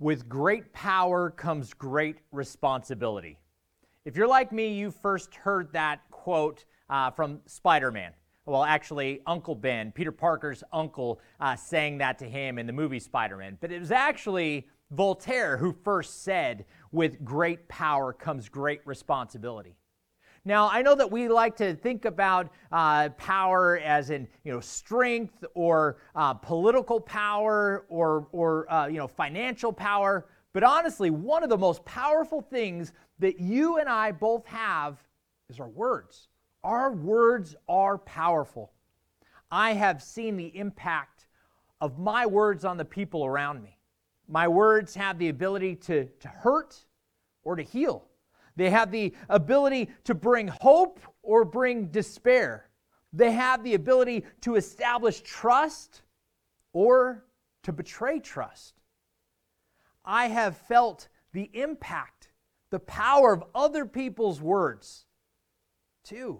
With great power comes great responsibility. If you're like me, you first heard that quote from Spider-Man. Well, actually, Uncle Ben, Peter Parker's uncle, saying that to him in the movie Spider-Man. But it was actually Voltaire who first said, with great power comes great responsibility. Now, I know that we like to think about power as in, strength or political power or financial power. But honestly, one of the most powerful things that you and I both have is our words. Our words are powerful. I have seen the impact of my words on the people around me. My words have the ability to hurt or to heal. They have the ability to bring hope or bring despair. They have the ability to establish trust or to betray trust. I have felt the impact, the power of other people's words, too.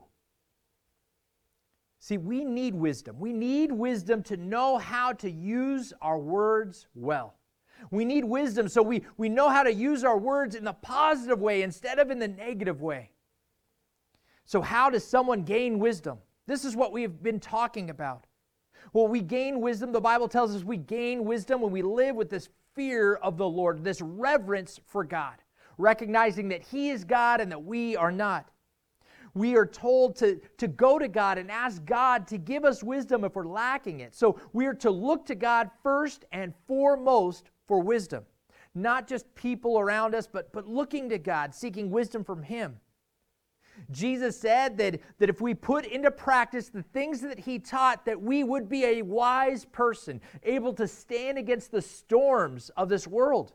See, we need wisdom. We need wisdom to know how to use our words well. We need wisdom so we know how to use our words in the positive way instead of in the negative way. So how does someone gain wisdom? This is what we've been talking about. Well, we gain wisdom. The Bible tells us we gain wisdom when we live with this fear of the Lord, this reverence for God, recognizing that He is God and that we are not. We are told to go to God and ask God to give us wisdom if we're lacking it. So we are to look to God first and foremost for wisdom. Not just people around us, but looking to God, seeking wisdom from Him. Jesus said that if we put into practice the things that He taught, that we would be a wise person, able to stand against the storms of this world.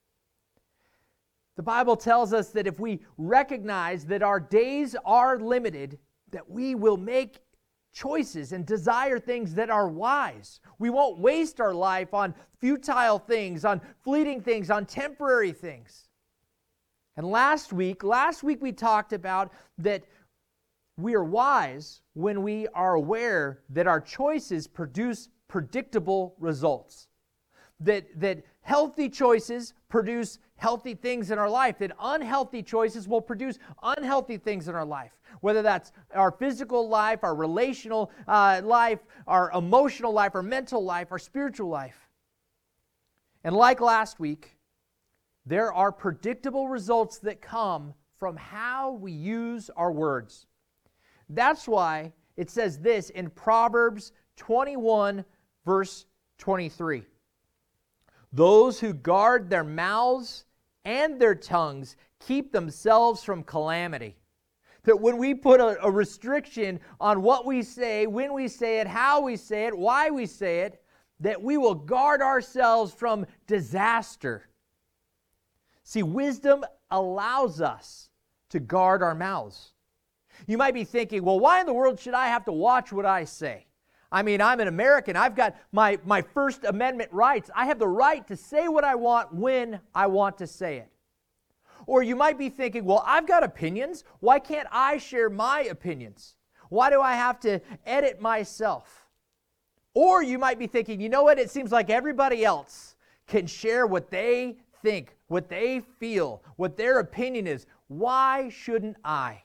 The Bible tells us that if we recognize that our days are limited, that we will make choices and desire things that are wise. We won't waste our life on futile things, on fleeting things, on temporary things. And last week we talked about that we are wise when we are aware that our choices produce predictable results. That healthy choices produce healthy things in our life, that unhealthy choices will produce unhealthy things in our life, whether that's our physical life, our relational life, our emotional life, our mental life, our spiritual life. And like last week, there are predictable results that come from how we use our words. That's why it says this in Proverbs 21, verse 23. Those who guard their mouths and their tongues keep themselves from calamity. That when we put a restriction on what we say, when we say it, how we say it, why we say it, that we will guard ourselves from disaster. See, wisdom allows us to guard our mouths. You might be thinking, well, why in the world should I have to watch what I say? I mean, I'm an American. I've got my First Amendment rights. I have the right to say what I want when I want to say it. Or you might be thinking, well, I've got opinions. Why can't I share my opinions? Why do I have to edit myself? Or you might be thinking, you know what? It seems like everybody else can share what they think, what they feel, what their opinion is. Why shouldn't I?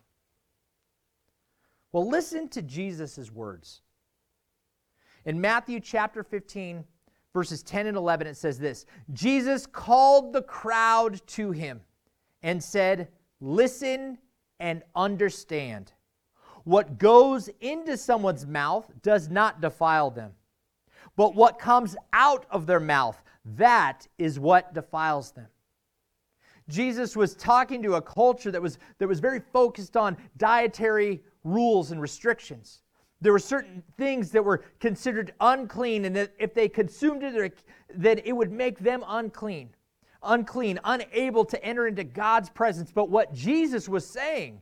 Well, listen to Jesus' words. In Matthew chapter 15, verses 10 and 11, it says this: Jesus called the crowd to Him and said, "Listen and understand. What goes into someone's mouth does not defile them, but what comes out of their mouth, that is what defiles them." Jesus was talking to a culture that was very focused on dietary rules and restrictions. There were certain things that were considered unclean, and that if they consumed it, that it would make them unclean, unable to enter into God's presence. But what Jesus was saying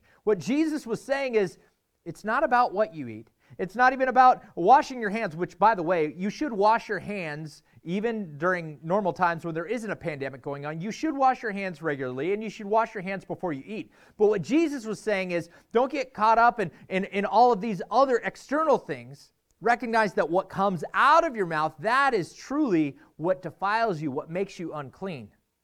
is, it's not about what you eat. It's not even about washing your hands, which, by the way, you should wash your hands even during normal times when there isn't a pandemic going on. You should wash your hands regularly, and you should wash your hands before you eat. But what Jesus was saying is, don't get caught up in all of these other external things. Recognize that what comes out of your mouth, that is truly what defiles you, what makes you unclean.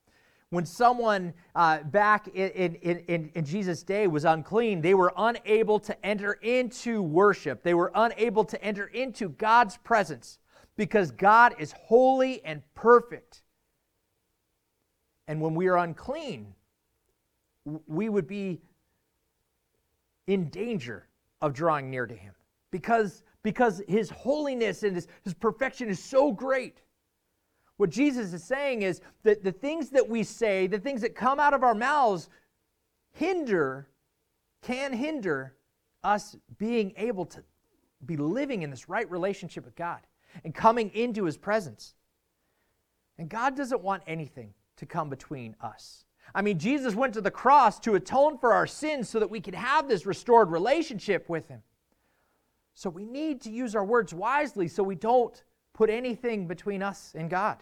When someone back in Jesus' day was unclean, they were unable to enter into worship. They were unable to enter into God's presence because God is holy and perfect. And when we are unclean, we would be in danger of drawing near to him because his holiness and his perfection is so great. What Jesus is saying is that the things that we say, the things that come out of our mouths can hinder us being able to be living in this right relationship with God and coming into his presence. And God doesn't want anything to come between us. I mean, Jesus went to the cross to atone for our sins so that we could have this restored relationship with him. So we need to use our words wisely so we don't put anything between us and God.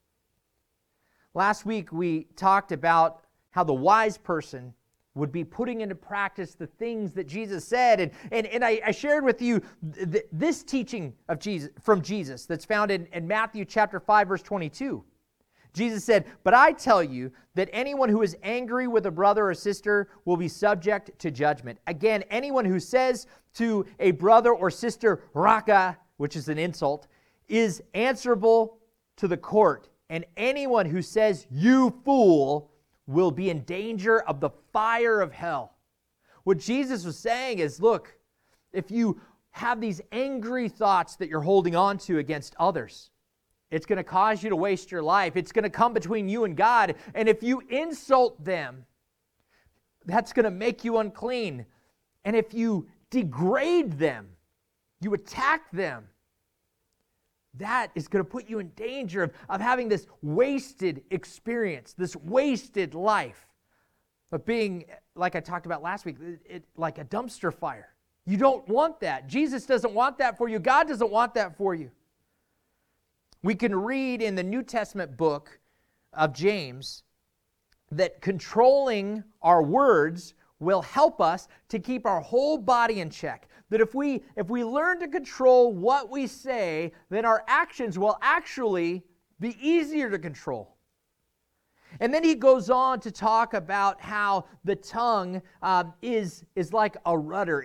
Last week we talked about how the wise person would be putting into practice the things that Jesus said. And I shared with you this teaching of Jesus from Jesus that's found in Matthew chapter 5, verse 22. Jesus said, "But I tell you that anyone who is angry with a brother or sister will be subject to judgment. Again, anyone who says to a brother or sister, 'Raka,' which is an insult, is answerable to the court. And anyone who says, 'You fool,' will be in danger of the fire of hell." What Jesus was saying is, look, if you have these angry thoughts that you're holding on to against others, it's going to cause you to waste your life. It's going to come between you and God. And if you insult them, that's going to make you unclean. And if you degrade them, you attack them, that is going to put you in danger of having this wasted experience, this wasted life, of being, like I talked about last week, like a dumpster fire. You don't want that. Jesus doesn't want that for you. God doesn't want that for you. We can read in the New Testament book of James that controlling our words will help us to keep our whole body in check. That if we learn to control what we say, then our actions will actually be easier to control. And then he goes on to talk about how the tongue is like a rudder.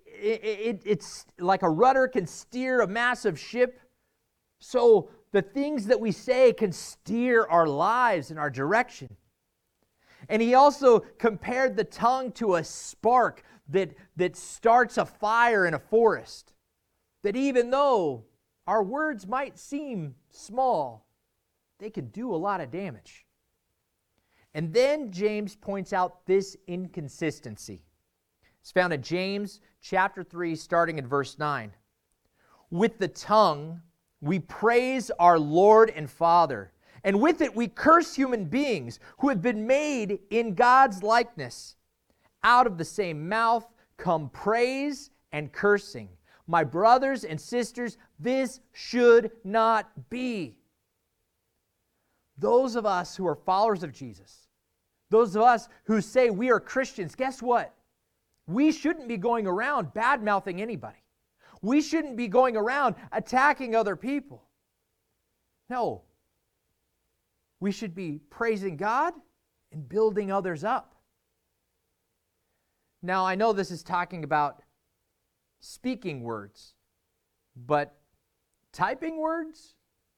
It's like a rudder can steer a massive ship. So the things that we say can steer our lives in our direction. And he also compared the tongue to a spark that starts a fire in a forest. That even though our words might seem small, they can do a lot of damage. And then James points out this inconsistency. It's found in James chapter 3, starting at verse 9. "With the tongue we praise our Lord and Father, and with it we curse human beings who have been made in God's likeness. Out of the same mouth come praise and cursing. My brothers and sisters, this should not be." Those of us who are followers of Jesus, those of us who say we are Christians, guess what? We shouldn't be going around bad-mouthing anybody. We shouldn't be going around attacking other people. No. We should be praising God and building others up. Now, I know this is talking about speaking words, but typing words,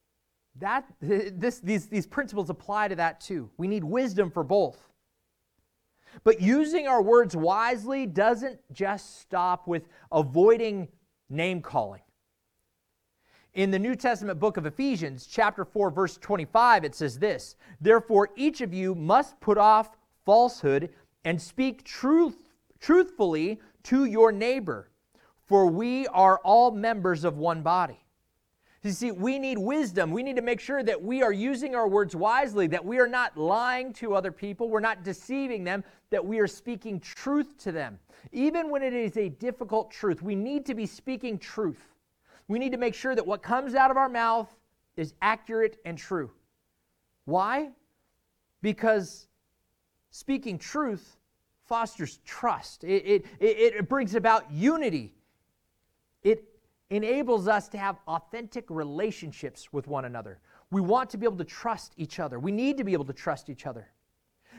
these principles apply to that too. We need wisdom for both. But using our words wisely doesn't just stop with avoiding name-calling. In the New Testament book of Ephesians, chapter 4, verse 25, it says this, "Therefore each of you must put off falsehood and speak truthfully to your neighbor, for we are all members of one body." You see, we need wisdom. We need to make sure that we are using our words wisely, that we are not lying to other people, we're not deceiving them, that we are speaking truth to them. Even when it is a difficult truth, we need to be speaking truth. We need to make sure that what comes out of our mouth is accurate and true. Why? Because speaking truth fosters trust. It brings about unity. It enables us to have authentic relationships with one another. We want to be able to trust each other. We need to be able to trust each other.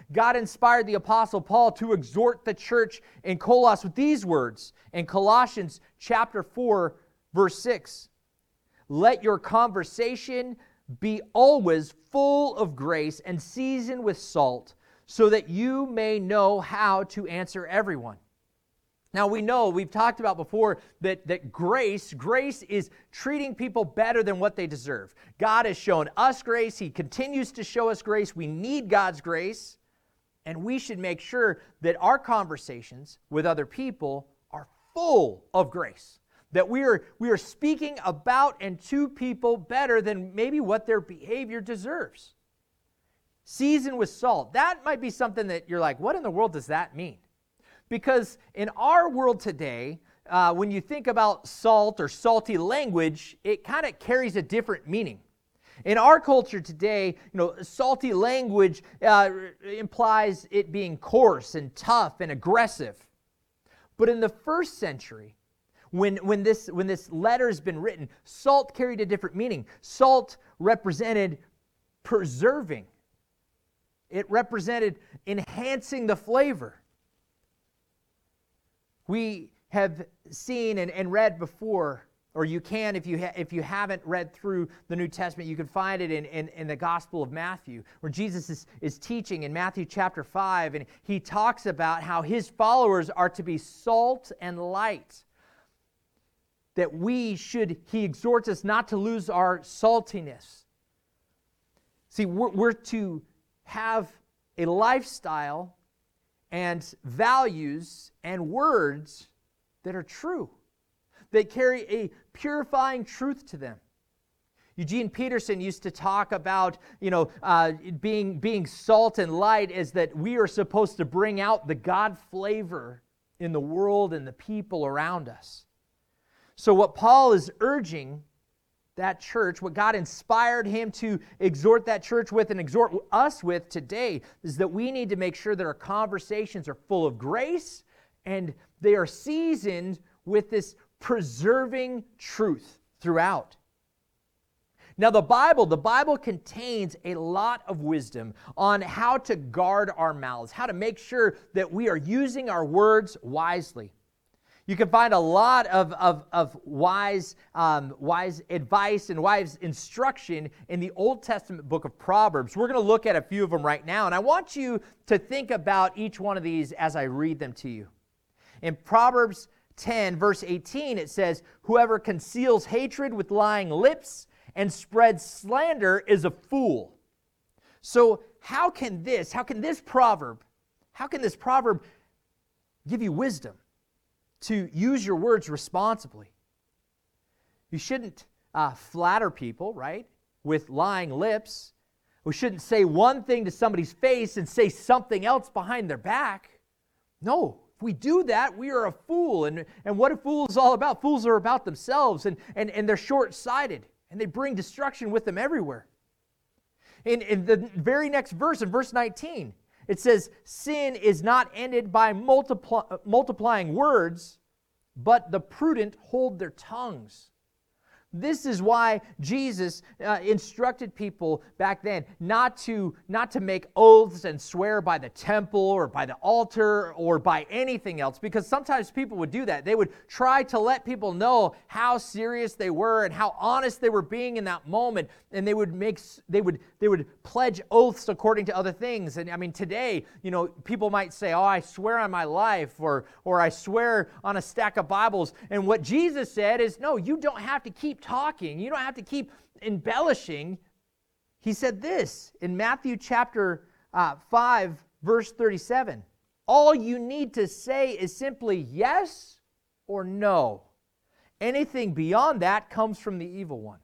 God inspired the Apostle Paul to exhort the church in Colossus with these words in Colossians chapter 4, verse 6. Let your conversation be always full of grace and seasoned with salt, so that you may know how to answer everyone. Now we know, we've talked about before, that grace is treating people better than what they deserve. God has shown us grace. He continues to show us grace. We need God's grace. And we should make sure that our conversations with other people are full of grace. That we are speaking about and to people better than maybe what their behavior deserves. Seasoned with salt. That might be something that you're like, what in the world does that mean? Because in our world today, when you think about salt or salty language, it kind of carries a different meaning. In our culture today, salty language implies it being coarse and tough and aggressive. But in the first century, when this letter has been written, salt carried a different meaning. Salt represented preserving. It represented enhancing the flavor. We have seen and read before, or you can, if you haven't read through the New Testament, you can find it in the Gospel of Matthew, where Jesus is teaching in Matthew chapter 5, and he talks about how his followers are to be salt and light. That he exhorts us not to lose our saltiness. See, we're to have a lifestyle and values and words that are true, that carry a purifying truth to them. Eugene Peterson used to talk about, being salt and light as that we are supposed to bring out the God flavor in the world and the people around us. So what Paul is urging that church, what God inspired him to exhort that church with and exhort us with today, is that we need to make sure that our conversations are full of grace and they are seasoned with this preserving truth throughout. Now the Bible contains a lot of wisdom on how to guard our mouths, how to make sure that we are using our words wisely. You can find a lot of wise advice and wise instruction in the Old Testament book of Proverbs. We're going to look at a few of them right now, and I want you to think about each one of these as I read them to you. In Proverbs 10, verse 18, it says, "Whoever conceals hatred with lying lips and spreads slander is a fool." So how can this proverb give you wisdom to use your words responsibly? You shouldn't flatter people, right, with lying lips. We shouldn't say one thing to somebody's face and say something else behind their back. No, if we do that, we are a fool. And what a fool is all about? Fools are about themselves, and they're short-sighted, and they bring destruction with them everywhere. In the very next verse, in verse 19, it says, "Sin is not ended by multiplying words, but the prudent hold their tongues." This is why Jesus instructed people back then not to make oaths and swear by the temple or by the altar or by anything else, because sometimes people would do that. They would try to let people know how serious they were and how honest they were being in that moment, and they would pledge oaths according to other things. And I mean, today, people might say, "Oh, I swear on my life," or "I swear on a stack of Bibles." And what Jesus said is, no, you don't have to keep talking. You don't have to keep embellishing. He said this in Matthew chapter 5, verse 37. All you need to say is simply yes or no. Anything beyond that comes from the evil one.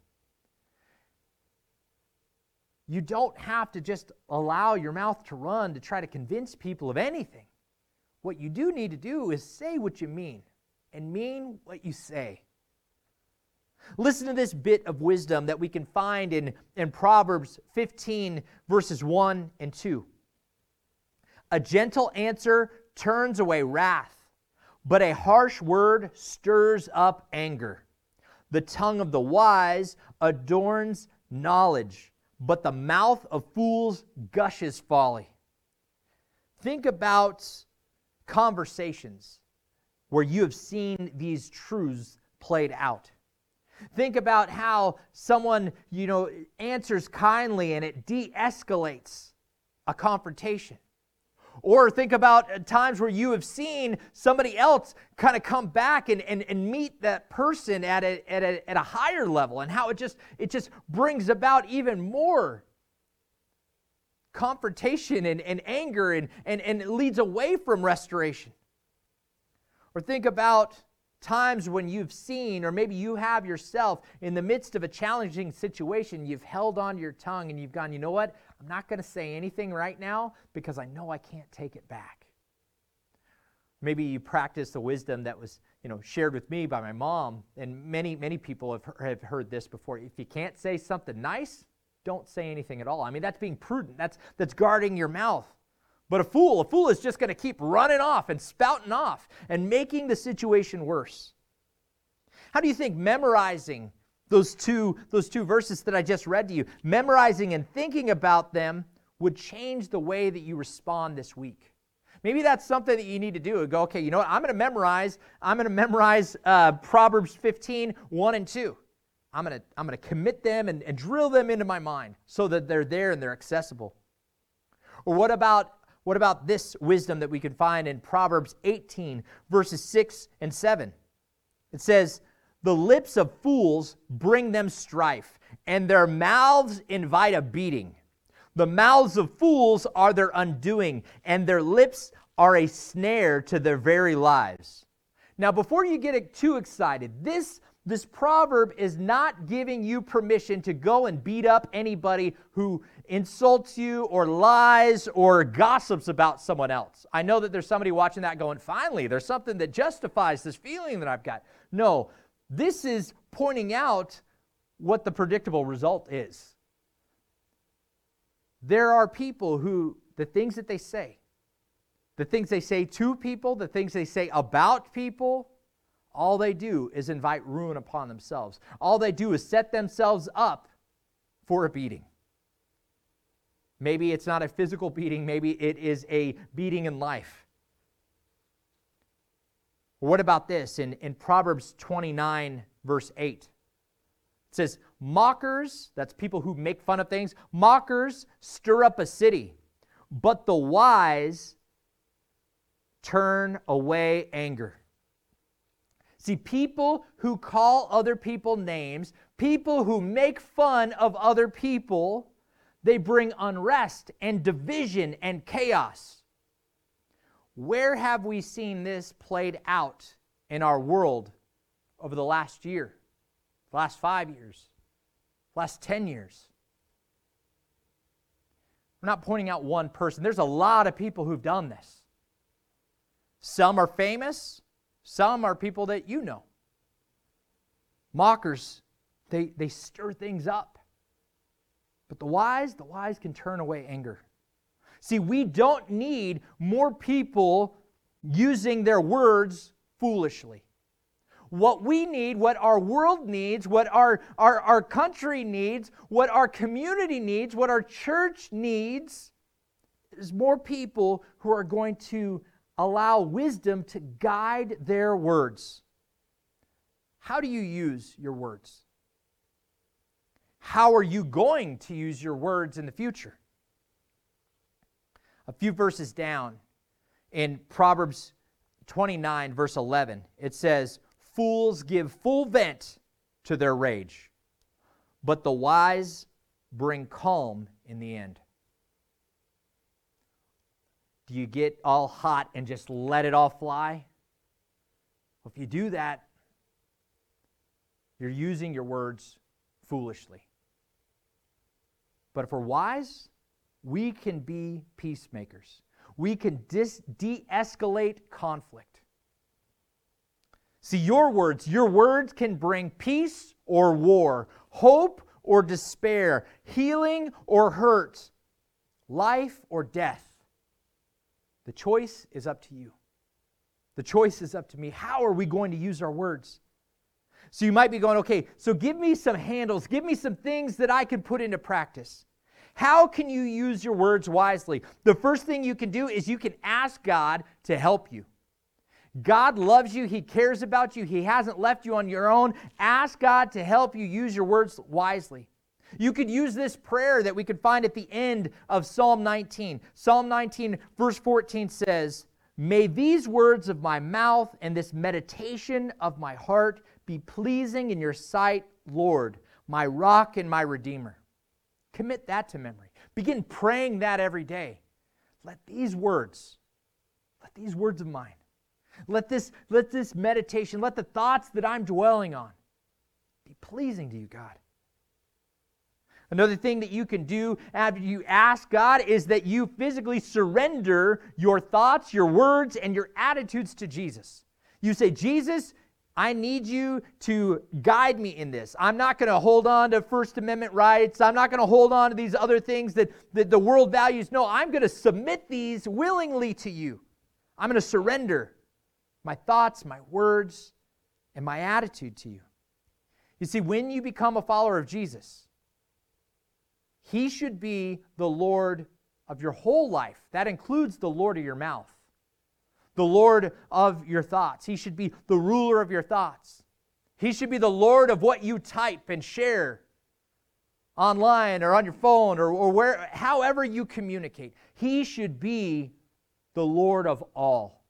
You don't have to just allow your mouth to run to try to convince people of anything. What you do need to do is say what you mean and mean what you say. Listen to this bit of wisdom that we can find in Proverbs 15, verses 1 and 2. "A gentle answer turns away wrath, but a harsh word stirs up anger. The tongue of the wise adorns knowledge, but the mouth of fools gushes folly." Think about conversations where you have seen these truths played out. Think about how someone, answers kindly and it de-escalates a confrontation. Or think about times where you have seen somebody else kind of come back and meet that person at a higher level, and how it just brings about even more confrontation and anger and it leads away from restoration. Or think about times when you've seen, or maybe you have yourself, in the midst of a challenging situation, you've held on to your tongue and you've gone, you know what? I'm not going to say anything right now because I know I can't take it back. Maybe you practice the wisdom that was, shared with me by my mom, and many people have heard this before. If you can't say something nice, don't say anything at all. I mean, that's being prudent. That's guarding your mouth. But a fool is just going to keep running off and spouting off and making the situation worse. How do you think memorizing those two verses that I just read to you, memorizing and thinking about them, would change the way that you respond this week? Maybe that's something that you need to do. Go, okay, you know what? I'm going to memorize Proverbs 15, 1 and 2. I'm going to commit them and drill them into my mind so that they're there and they're accessible. Or what about this wisdom that we can find in Proverbs 18, verses 6 and 7? It says, "The lips of fools bring them strife, and their mouths invite a beating. The mouths of fools are their undoing, and their lips are a snare to their very lives." Now, before you get too excited, this proverb is not giving you permission to go and beat up anybody who insults you or lies or gossips about someone else. I know that there's somebody watching that going, finally, there's something that justifies this feeling that I've got. No, this is pointing out what the predictable result is. There are people who, the things that they say, the things they say to people, the things they say about people, all they do is invite ruin upon themselves. All they do is set themselves up for a beating. Maybe it's not a physical beating. Maybe it is a beating in life. What about this? In Proverbs 29, verse 8, it says, "Mockers," that's people who make fun of things, "mockers stir up a city, but the wise turn away anger." See, people who call other people names, people who make fun of other people, they bring unrest and division and chaos. Where have we seen this played out in our world over the last year, the last 5 years, last 10 years? We're not pointing out one person. There's a lot of people who've done this. Some are famous. Some are people that you know. Mockers, they stir things up. But the wise can turn away anger. See, we don't need more people using their words foolishly. What we need, what our world needs, what our country needs, what our community needs, what our church needs, is more people who are going to allow wisdom to guide their words. How do you use your words? How are you going to use your words in the future? A few verses down in Proverbs 29, verse 11, it says, "Fools give full vent to their rage, but the wise bring calm in the end." Do you get all hot and just let it all fly? Well, if you do that, you're using your words foolishly. But if we're wise, we can be peacemakers. We can de-escalate conflict. See, your words can bring peace or war, hope or despair, healing or hurt, life or death. The choice is up to you. The choice is up to me. How are we going to use our words? So you might be going, okay, so give me some handles, give me some things that I can put into practice. How can you use your words wisely? The first thing you can do is you can ask God to help you. God loves you. He cares about you. He hasn't left you on your own. Ask God to help you use your words wisely. You could use this prayer that we could find at the end of Psalm 19. Psalm 19, verse 14 says, "May these words of my mouth and this meditation of my heart be pleasing in your sight, Lord, my rock and my redeemer." Commit that to memory. Begin praying that every day. Let these words of mine, let this meditation, let the thoughts that I'm dwelling on be pleasing to you, God. Another thing that you can do after you ask God is that you physically surrender your thoughts, your words, and your attitudes to Jesus. You say, "Jesus, I need you to guide me in this. I'm not going to hold on to First Amendment rights. I'm not going to hold on to these other things that the world values. No, I'm going to submit these willingly to you. I'm going to surrender my thoughts, my words, and my attitude to you." You see, when you become a follower of Jesus, He should be the Lord of your whole life. That includes the Lord of your mouth, the Lord of your thoughts. He should be the ruler of your thoughts. He should be the Lord of what you type and share online or on your phone or however you communicate. He should be the Lord of all.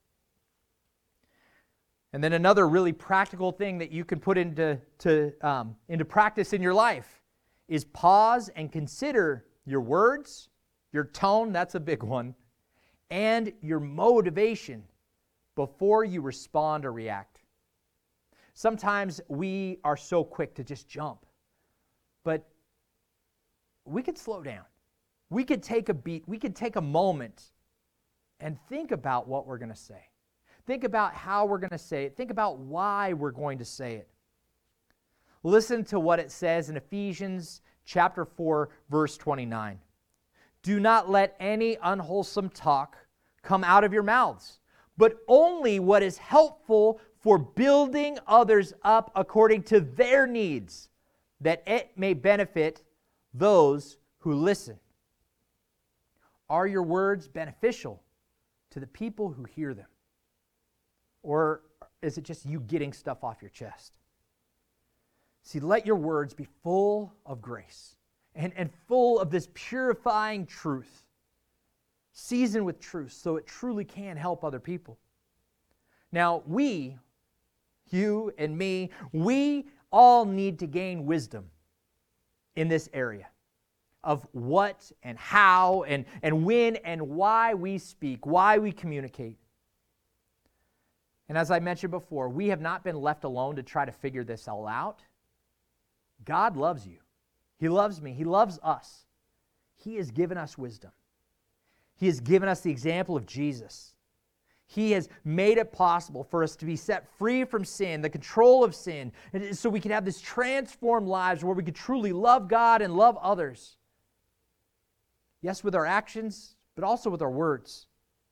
And then another really practical thing that you can put into practice in your life is pause and consider your words, your tone, that's a big one, and your motivation before you respond or react. Sometimes we are so quick to just jump, but we could slow down. We could take a beat. We could take a moment and think about what we're going to say. Think about how we're going to say it. Think about why we're going to say it. Listen to what it says in Ephesians chapter 4, verse 29. "Do not let any unwholesome talk come out of your mouths, but only what is helpful for building others up according to their needs, that it may benefit those who listen." Are your words beneficial to the people who hear them? Or is it just you getting stuff off your chest? See, let your words be full of grace and full of this purifying truth, seasoned with truth, so it truly can help other people. Now, you and me, we all need to gain wisdom in this area of what and how and when and why we speak, why we communicate. And as I mentioned before, we have not been left alone to try to figure this all out. God loves you. He loves me. He loves us. He has given us wisdom. He has given us the example of Jesus. He has made it possible for us to be set free from sin, the control of sin, and so we can have this transformed lives where we can truly love God and love others. Yes, with our actions, but also with our words.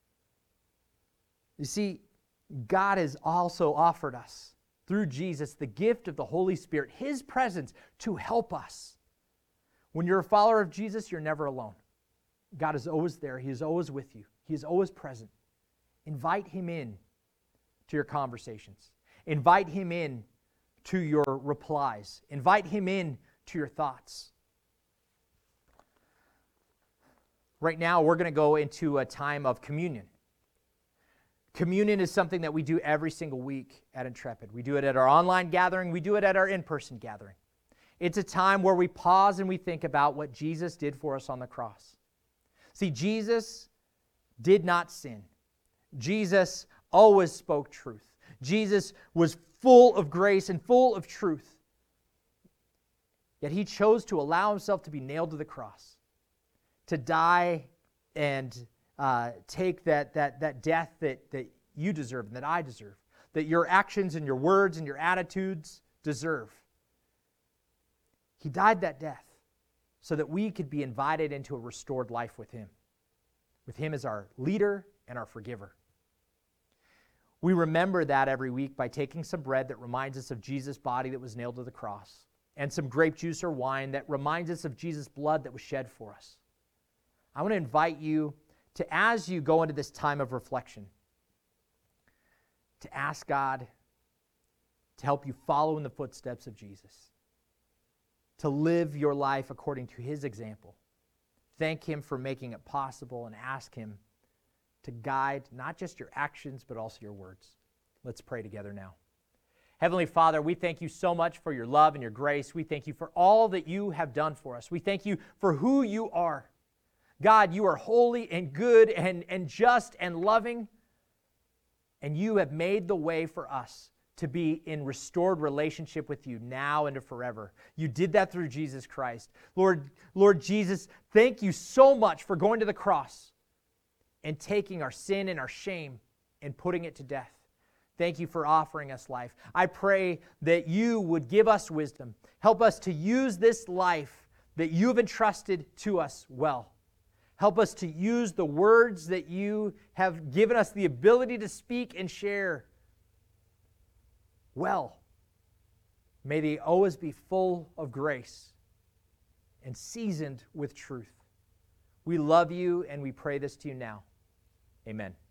You see, God has also offered us, through Jesus, the gift of the Holy Spirit, His presence to help us. When you're a follower of Jesus, you're never alone. God is always there. He is always with you. He is always present. Invite Him in to your conversations. Invite Him in to your replies. Invite Him in to your thoughts. Right now, we're going to go into a time of communion. Communion is something that we do every single week at Intrepid. We do it at our online gathering. We do it at our in-person gathering. It's a time where we pause and we think about what Jesus did for us on the cross. See, Jesus did not sin. Jesus always spoke truth. Jesus was full of grace and full of truth. Yet He chose to allow Himself to be nailed to the cross, to die and take that death that you deserve and that I deserve, that your actions and your words and your attitudes deserve. He died that death so that we could be invited into a restored life with Him as our leader and our forgiver. We remember that every week by taking some bread that reminds us of Jesus' body that was nailed to the cross, and some grape juice or wine that reminds us of Jesus' blood that was shed for us. I want to invite you to, as you go into this time of reflection, to ask God to help you follow in the footsteps of Jesus, to live your life according to his example. Thank him for making it possible and ask him to guide not just your actions, but also your words. Let's pray together now. Heavenly Father, we thank you so much for your love and your grace. We thank you for all that you have done for us. We thank you for who you are. God, you are holy and good and just and loving, and you have made the way for us to be in restored relationship with you now and to forever. You did that through Jesus Christ. Lord Jesus, thank you so much for going to the cross and taking our sin and our shame and putting it to death. Thank you for offering us life. I pray that you would give us wisdom. Help us to use this life that you have entrusted to us well. Help us to use the words that you have given us the ability to speak and share well. May they always be full of grace and seasoned with truth. We love you and we pray this to you now. Amen.